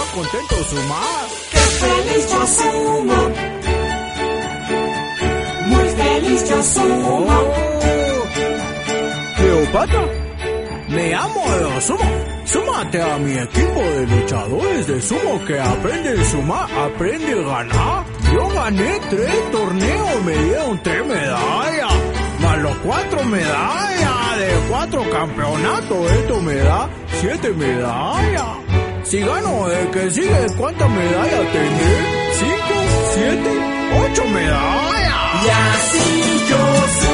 contento sumar. ¡Qué feliz yo sumo! Muy feliz yo sumo. Cleopatra, me llamo Edo Sumo. Súmate a mi equipo de luchadores de sumo que aprenden a sumar, aprenden a ganar. Yo gané 3 torneos, me dieron 3 medallas, más los 4 medallas de 4 campeonatos. Esto me da 7 medallas. Si gano el que sigue, ¿cuántas medallas tendré? 5, 7, 8 medallas. Y así yo